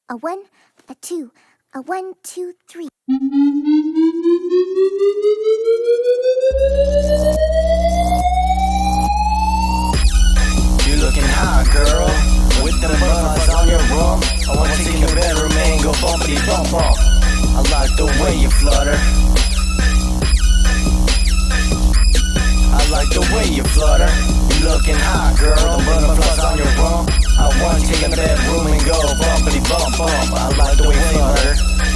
A one, a two, a 1, 2, 3. You looking hot, girl, with them butterflies on your room. I wanna take you in the bedroom and go bumpity bump bump. I like the way you flutter. I like the way you flutter. You looking hot, girl, the butterflies on your room. I wanna take you in the bedroom and go bumpity bump bump. I like the way you flutter.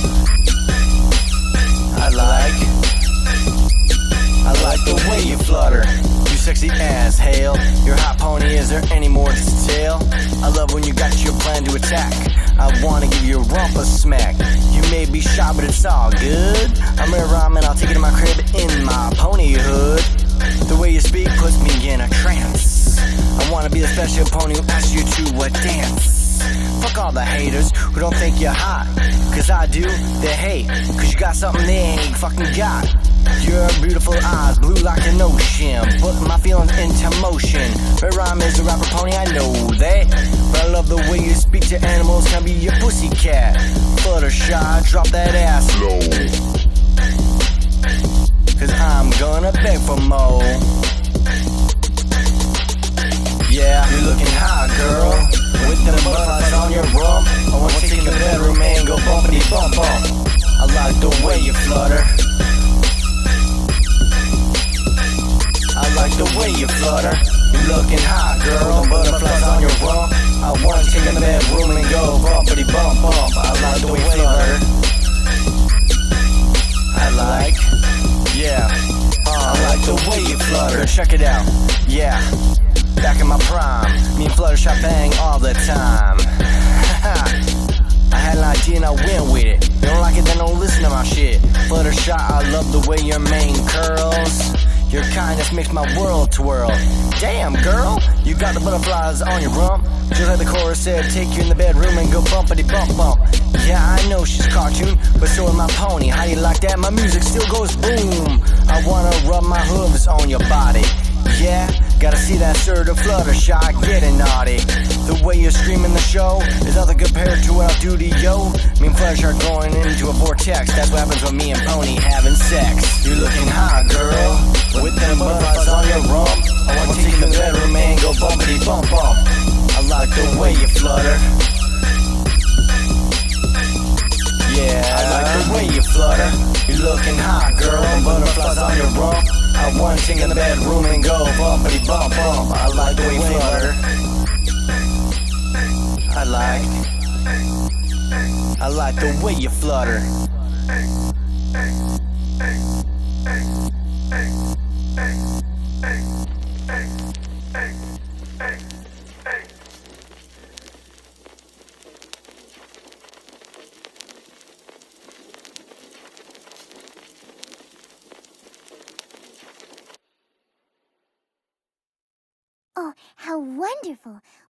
I like the way you flutter. You sexy as hell. Your hot pony, is there any more to tell? I love when you got your plan to attack. I wanna give your rump a smack. You may be shy, but it's all good. I'm a rhyme and I'll take it to my crib in my pony hood. The way you speak puts me in a trance. I wanna be the special pony who asks you to a dance. Fuck all the haters who don't think you're hot. Cause I do, they hate. Cause you got something they ain't fucking got. Your beautiful eyes, blue like an ocean. Put my feelings into motion. Red Rhyme is a rapper pony, I know that. But I love the way you speak to animals. Can be your pussycat. Fluttershy, drop that ass low. Cause I'm gonna beg for more. Yeah, you're looking hot, girl, with them butterflies on your rump. I wanna take you in the bedroom and go bumpity bump bump. I like the way you flutter. I like the way you flutter. You looking hot, girl, butterflies on your rump. I wanna take you in the bedroom and go bumpity bump bump. I like the way you flutter. I like the way you flutter. Check it out, yeah. Back in my prime, me and Fluttershy bang all the time. I had an idea and I went with it. You don't like it, then don't listen to my shit. Fluttershy, I love the way your mane curls. Your kindness makes my world twirl. Damn, girl, you got the butterflies on your rump. Just like the chorus said, take you in the bedroom and go bumpity bump bump. Yeah, I know she's cartoon, but so is my pony. How you like that? My music still goes boom. I wanna rub my hooves on your body. Yeah, gotta see that sort of Fluttershy getting naughty. The way you scream in the show is nothing compared to what I'll do to yo. Me and Fluttershy are going into a vortex. That's what happens when me and Pony having sex. You're looking hot, girl, with them butterflies on your rump. I wanna take you in the bedroom and go bumpity bump bump. I like the way you flutter. Yeah, I like the way you flutter. You're looking hot, girl, butterflies on your rump. I wanna take you in the bedroom and go bumpity bump bump. I like the way you flutter. I like the way you flutter. Oh, how wonderful.